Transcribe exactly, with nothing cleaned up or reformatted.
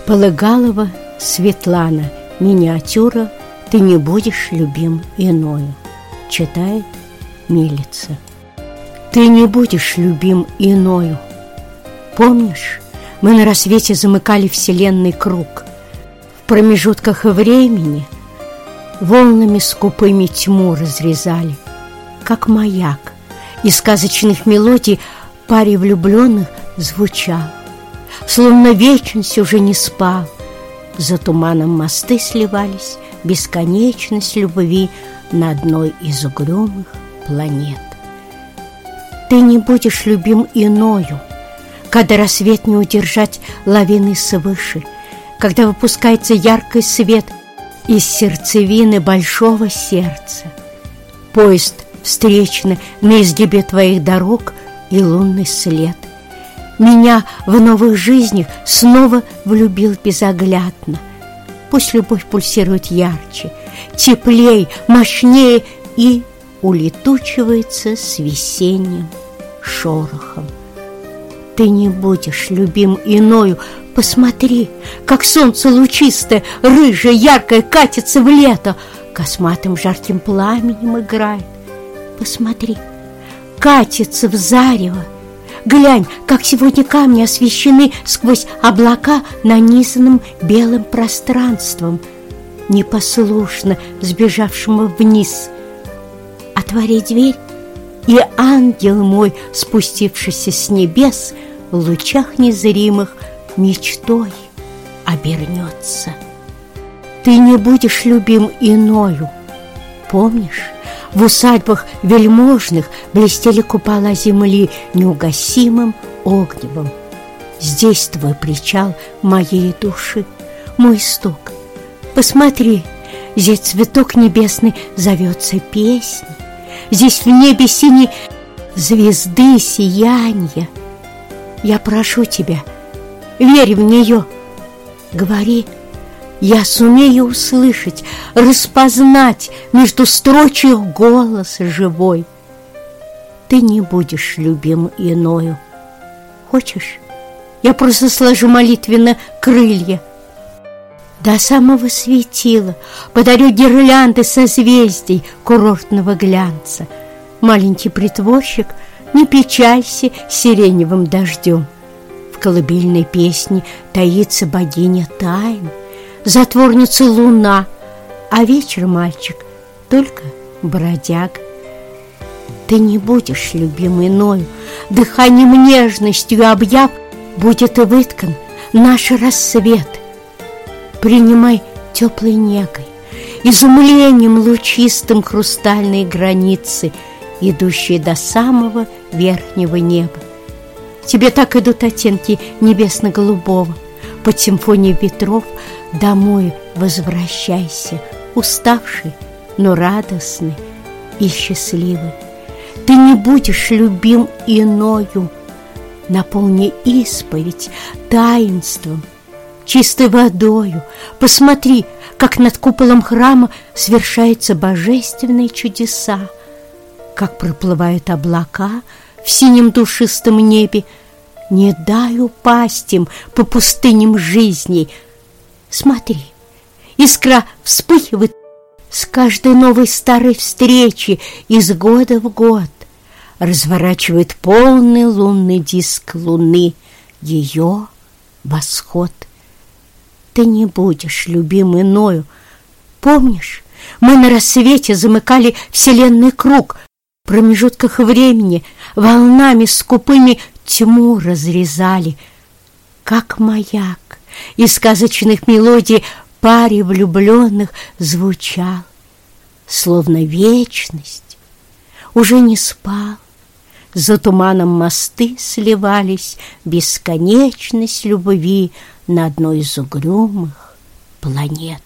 Полыгалова Светлана. Миниатюра «Ты не будешь любим иною». Читает Милица. Ты не будешь любим иною. Помнишь, мы на рассвете замыкали вселенный круг. В промежутках времени волнами скупыми тьму разрезали, как маяк из сказочных мелодий паре влюбленных звучал. Словно вечность уже не спал, за туманом мосты сливались, бесконечность любви на одной из угрюмых планет. Ты не будешь любим иною, когда рассвет не удержать лавины свыше, когда выпускается яркий свет из сердцевины большого сердца. Поезд встречный на изгибе твоих дорог и лунный след. Меня в новых жизнях снова влюбил безоглядно. Пусть любовь пульсирует ярче, теплей, мощнее и улетучивается с весенним шорохом. Ты не будешь любим иною. Посмотри, как солнце лучистое, рыжее, яркое катится в лето, косматым жарким пламенем играет. Посмотри, катится в зарево. Глянь, как сегодня камни освещены сквозь облака нанизанным белым пространством, непослушно сбежавшему вниз. Отвори дверь, и ангел мой, спустившийся с небес, в лучах незримых мечтой обернется. Ты не будешь любим иною. Помнишь, в усадьбах вельможных блестели купола земли неугасимым огневом. Здесь твой причал моей души, мой стук. Посмотри, здесь цветок небесный зовется песней. Здесь в небе синей звезды сиянья. Я прошу тебя, верь в нее. Говори, я сумею услышать, распознать между строчек голос живой. Ты не будешь любим иною. Хочешь, я просто сложу молитвенно крылья, до самого светила подарю гирлянды созвездий курортного глянца. Маленький притворщик, не печалься сиреневым дождем. В колыбельной песне таится богиня тайн, затворница луна, а вечер мальчик только бродяг. Ты не будешь любим иною. Дыханием нежностью объяв, будет и выткан наш рассвет. Принимай теплой негой, изумлением лучистым хрустальной границы, идущие до самого верхнего неба. Тебе так идут оттенки небесно-голубого. Под симфонией ветров домой возвращайся, уставший, но радостный и счастливый. Ты не будешь любим иною. Наполни исповедь таинством, чистой водою. Посмотри, как над куполом храма свершаются божественные чудеса, как проплывают облака в синем душистом небе. Не дай упасть им по пустыням жизней. Смотри, искра вспыхивает с каждой новой старой встречи из года в год, разворачивает полный лунный диск луны ее восход. Ты не будешь любим иною. Помнишь, мы на рассвете замыкали вселенный круг, в промежутках времени волнами скупыми тьму разрезали, как маяк из сказочных мелодий паре влюбленных звучал. Словно вечность уже не спал, за туманом мосты сливались, бесконечность любви на одной из угрюмых планет.